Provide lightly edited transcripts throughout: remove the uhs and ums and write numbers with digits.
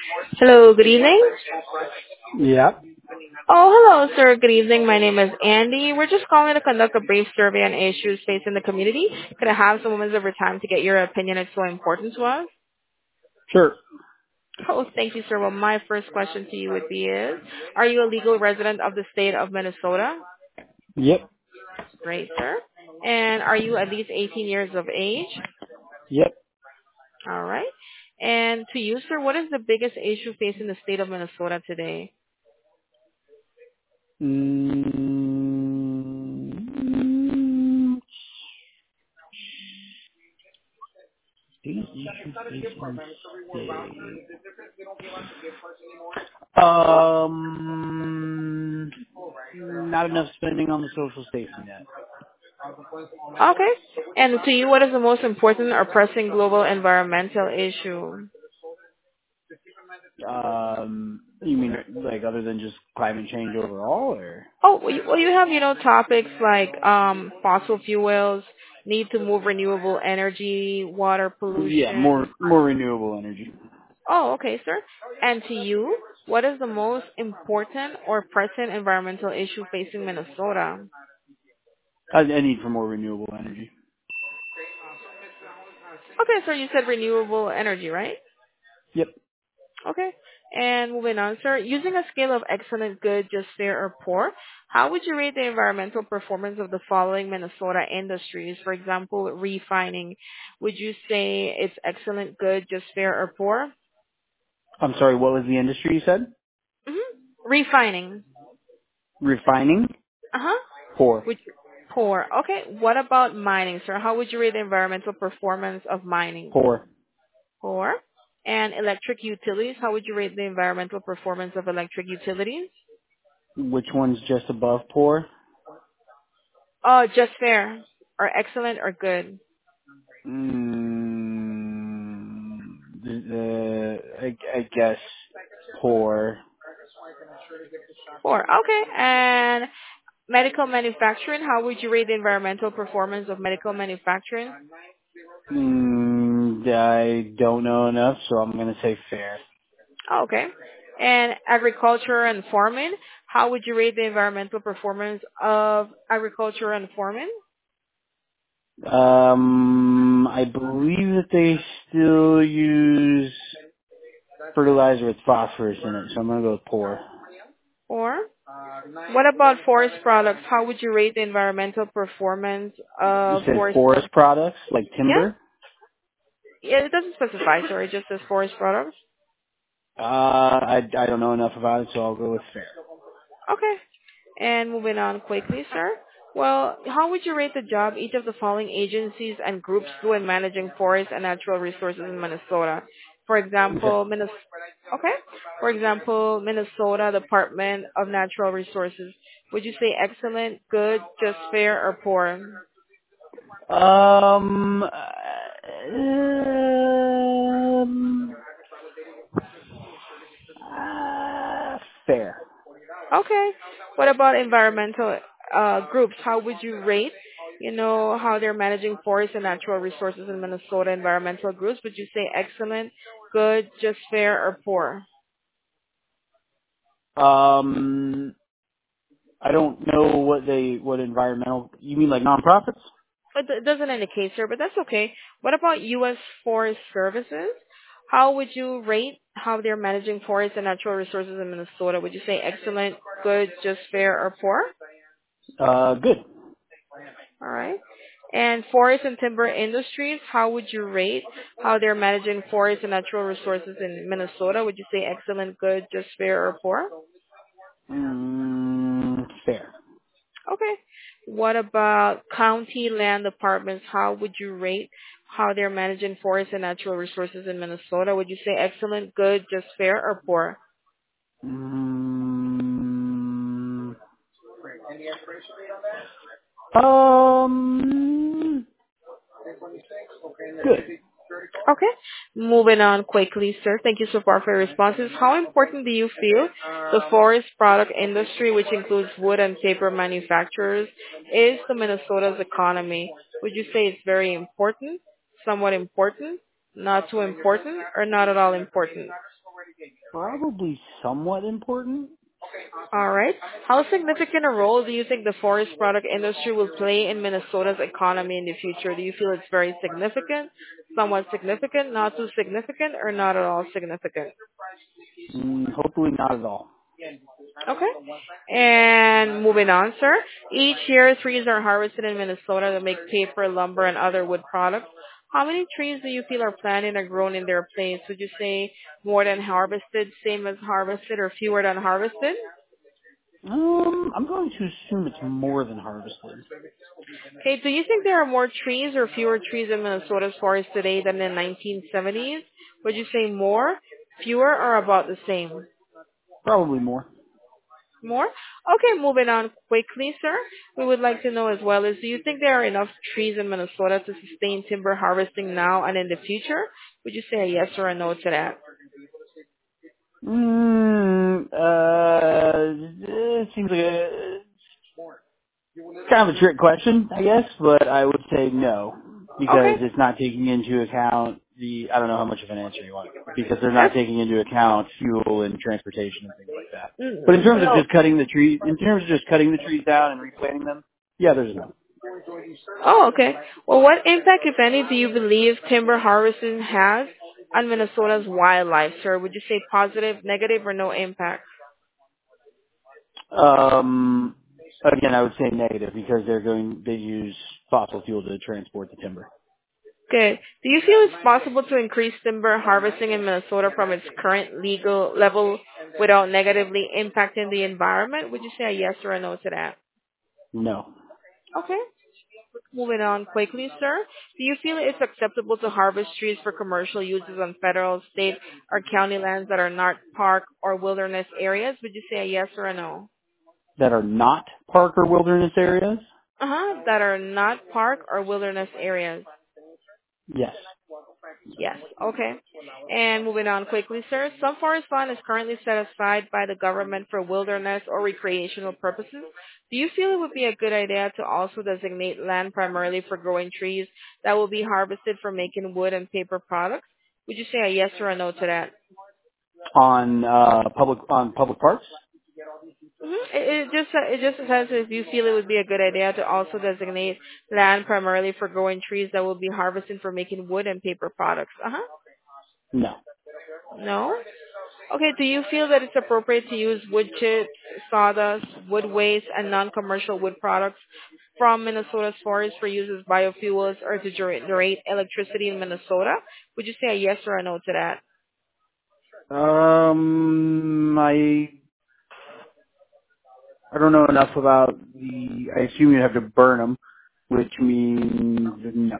Hello, good evening. Yeah. Oh, hello, sir. Good evening. My name is Andy. We're just calling to conduct a brief survey on issues facing the community. Could I have some moments of your time to get your opinion? It's so important to us. Sure. Oh, thank you, sir. Well, my first question to you would be are you a legal resident of the state of Minnesota? Yep. Great, sir. And are you at least 18 years of age? Yep. All right. And to you, sir, what is the biggest issue facing the state of Minnesota today? Mm, biggest issue facing state. Not enough spending on the social safety net. Okay. And to you, what is the most important or pressing global environmental issue? You mean like other than just climate change overall, or? Oh, well, you have, topics like fossil fuels, need to move renewable energy, water Yeah, pollution. more renewable energy. Oh, okay, sir. And to you, what is the most important or pressing environmental issue facing Minnesota? I need for more renewable energy. Okay, sir, you said renewable energy, right? Yep. Okay. And moving on, sir, using a scale of excellent, good, just fair, or poor, how would you rate the environmental performance of the following Minnesota industries? For example, refining. Would you say it's excellent, good, just fair, or poor? I'm sorry. What was the industry you said? Refining. Refining. Uh-huh. Poor. Would poor. Okay. What about mining, sir? How would you rate the environmental performance of mining? Poor. Poor. And electric utilities, how would you rate the environmental performance of electric utilities? Which one's just above poor? Oh, just fair, or excellent, or good. Mm, I guess poor. Four. Okay. And medical manufacturing, how would you rate the environmental performance of medical manufacturing? I don't know enough, so I'm gonna say fair. Oh, okay. And agriculture and farming, how would you rate the environmental performance of agriculture and farming? I believe that they still use fertilizer with phosphorus in it, so I'm gonna go with poor. Or what about forest products? How would you rate the environmental performance You of said forest? forest products like Yeah? timber. Yeah, it doesn't specify, sorry, it just says forest products. I don't know enough about it, so I'll go with fair. Okay. And moving on quickly, sir. Well, how would you rate the job each of the following agencies and groups do in managing forests and natural resources in Minnesota? For Okay. example, Okay. For example, Minnesota Department of Natural Resources. Would you say excellent, good, just fair, or poor? Fair. Okay. What about environmental groups? How would you rate, how they're managing forests and natural resources in Minnesota environmental groups? Would you say excellent, good, just fair, or poor? Um, I don't know what environmental, you mean like nonprofits? It doesn't indicate, sir, but that's okay. What about U.S. Forest Services? How would you rate how they're managing forests and natural resources in Minnesota? Would you say excellent, good, just fair, or poor? Good. All right. And forest and timber industries, how would you rate how they're managing forests and natural resources in Minnesota? Would you say excellent, good, just fair, or poor? Fair. Okay. What about county land departments? How would you rate how they're managing forests and natural resources in Minnesota? Would you say excellent, good, just fair, or poor? Mm, um, good. Okay. Moving on quickly, sir. Thank you so far for your responses. How important do you feel the forest product industry, which includes wood and paper manufacturers, is to Minnesota's economy? Would you say it's very important, somewhat important, not too important, or not at all important? Probably somewhat important. All right. How significant a role do you think the forest product industry will play in Minnesota's economy in the future? Do you feel it's very significant, somewhat significant, not too significant, or not at all significant? Hopefully not at all. Okay. And moving on, sir. Each year, trees are harvested in Minnesota to make paper, lumber, and other wood products. How many trees do you feel are planted or grown in their place? Would you say more than harvested, same as harvested, or fewer than harvested? I'm going to assume it's more than harvested. Okay, do you think there are more trees or fewer trees in Minnesota's forest today than in the 1970s? Would you say more, fewer, or about the same? Probably more. More? Okay, moving on quickly, sir. We would like to know as well is, do you think there are enough trees in Minnesota to sustain timber harvesting now and in the future? Would you say a yes or a no to that? It seems like kind of a trick question, I guess, but I would say no Okay, because it's not taking into account I don't know how much of an answer you want, because they're not that's, taking into account fuel and transportation and things like that. But in terms of no. just cutting the trees down and replanting them, yeah, there's no. Oh, okay. Well, what impact, if any, do you believe timber harvesting has on Minnesota's wildlife, sir? Would you say positive, negative, or no impact? Um, Again, I would say negative because they use fossil fuel to transport the timber. Good. Do you feel it's possible to increase timber harvesting in Minnesota from its current legal level without negatively impacting the environment? Would you say a yes or a no to that? No. Okay. Moving on quickly, sir. Do you feel it's acceptable to harvest trees for commercial uses on federal, state, or county lands that are not park or wilderness areas? Would you say a yes or a no? That are not park or wilderness areas? Uh-huh. That are not park or wilderness areas. Yes. Yes. Okay. And moving on quickly, sir. Some forest land is currently set aside by the government for wilderness or recreational purposes. Do you feel it would be a good idea to also designate land primarily for growing trees that will be harvested for making wood and paper products? Would you say a yes or a no to that? On public parks? It just says if you feel it would be a good idea to also designate land primarily for growing trees that will be harvested for making wood and paper products. Uh-huh. No. No? Okay, do you feel that it's appropriate to use wood chips, sawdust, wood waste, and non-commercial wood products from Minnesota's forest for use as biofuels or to generate electricity in Minnesota? Would you say a yes or a no to that? I don't know enough about I assume you have to burn them, which means no.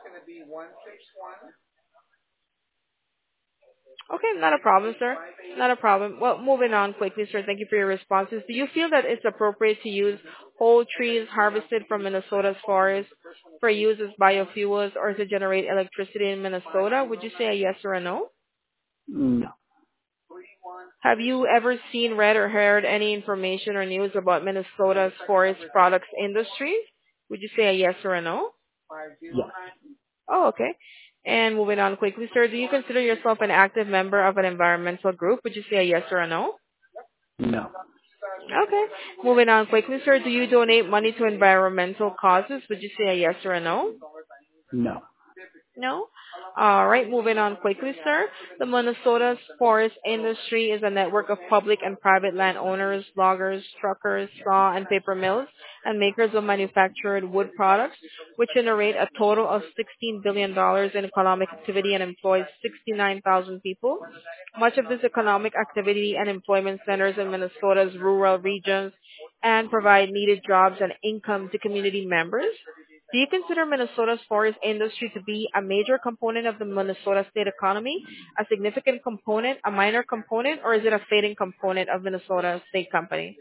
Okay, not a problem, sir. Not a problem. Well, moving on quickly, sir. Thank you for your responses. Do you feel that it's appropriate to use whole trees harvested from Minnesota's forest for use as biofuels or to generate electricity in Minnesota? Would you say a yes or a no? No. Have you ever seen, read, or heard any information or news about Minnesota's forest products industry? Would you say a yes or a no? Yes. Oh, okay. And moving on quickly, sir, do you consider yourself an active member of an environmental group? Would you say a yes or a no? No. Okay. Moving on quickly, sir, do you donate money to environmental causes? Would you say a yes or a no? No. No? All right, moving on quickly, sir. The Minnesota's forest industry is a network of public and private landowners, loggers, truckers, saw and paper mills, and makers of manufactured wood products, which generate a total of $16 billion in economic activity and employs 69,000 people. Much of this economic activity and employment centers in Minnesota's rural regions and provide needed jobs and income to community members. Do you consider Minnesota's forest industry to be a major component of the Minnesota state economy, a significant component, a minor component, or is it a fading component of Minnesota state company?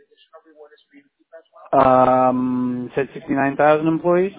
Said 69,000 employees?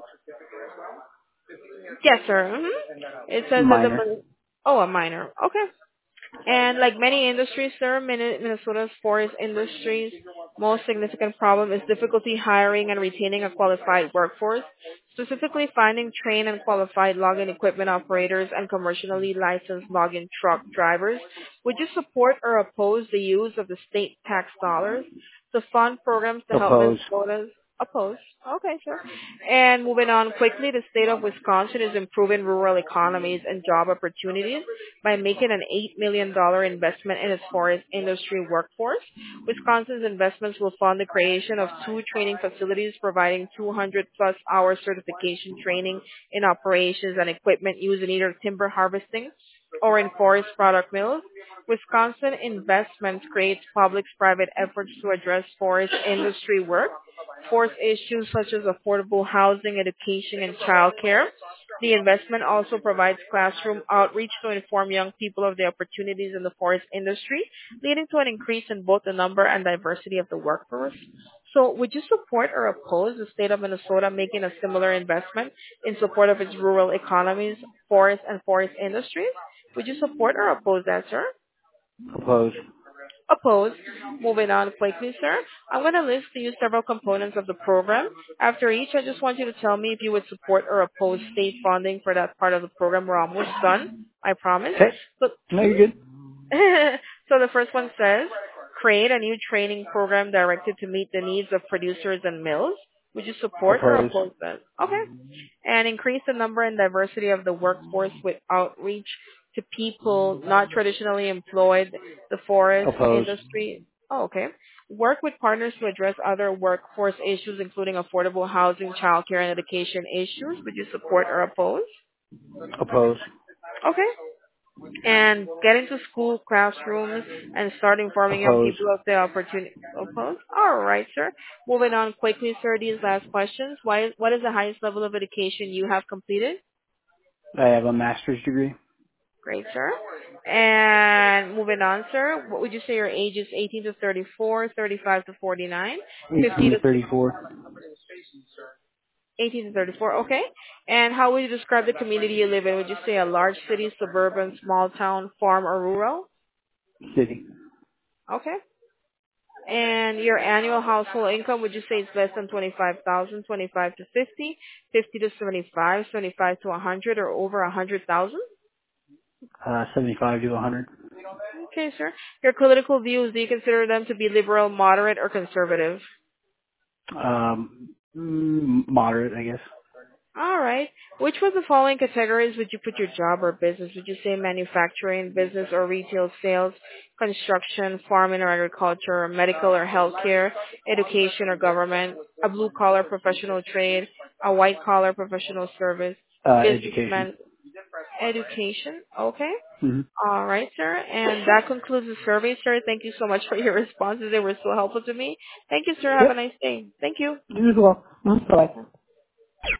Yes, sir. It says that Minor. a minor. Okay. And like many industries, sir, Minnesota's forest industries Most significant problem is difficulty hiring and retaining a qualified workforce, specifically finding trained and qualified login equipment operators and commercially licensed login truck drivers. Would you support or oppose the use of the state tax dollars to fund programs to help Oppose. Minnesota's oppose? Okay, sir. And moving on quickly, the state of Wisconsin is improving rural economies and job opportunities by making an $8 million investment in its forest industry workforce. Wisconsin's investments will fund the creation of two training facilities providing 200 plus hour certification training in operations and equipment used in either timber harvesting or in forest product mills. Wisconsin investments creates public-private efforts to address forest industry work, forest issues such as affordable housing, education, and childcare. The investment also provides classroom outreach to inform young people of the opportunities in the forest industry, leading to an increase in both the number and diversity of the workforce. So would you support or oppose the state of Minnesota making a similar investment in support of its rural economies, forest and forest industries? Would you support or oppose that, sir? Oppose. Opposed. Moving on quickly, sir. I'm going to list to you several components of the program. After each, I just want you to tell me if you would support or oppose state funding for that part of the program. We're almost done, I promise. Okay. So, No, you're good. so the first one says, create a new training program directed to meet the needs of producers and mills. Would you support or Oppose. oppose that? Okay. And increase the number and diversity of the workforce with outreach to people not traditionally employed, the forest Oppose. industry. Oh, okay. Work with partners to address other workforce issues, including affordable housing, childcare, and education issues. Would you support or oppose? Oppose. Okay. And get into school classrooms and start informing young Oppose. people of the opportunity. Oppose? All right, sir. Moving on quickly, sir, these last questions. What is the highest level of education you have completed? I have a master's degree. Great, sir. And moving on, sir, what would you say your age is? 18 to 34, 35 to 49, 50 18 to to 34. 18 to 34, okay. And how would you describe the community you live in? Would you say a large city, suburban, small town, farm, or rural? City. Okay. And your annual household income, would you say it's less than 25,000, 25 to 50, 50 to 75, 75 to 100, or over 100,000? 75 to 100. Okay, sir. Your political views, do you consider them to be liberal, moderate, or conservative? Moderate, I guess. All right. Which of the following categories would you put your job or business? Would you say manufacturing, business or retail sales, construction, farming or agriculture, medical or healthcare, education or government, a blue collar professional trade, a white collar professional service, Education. businessman, education? Okay. Mm-hmm. All right, sir. And that concludes the survey, sir. Thank you so much for your responses. They were so helpful to me. Thank you, sir. Have a Yep. nice day. Thank you. You as well. Bye.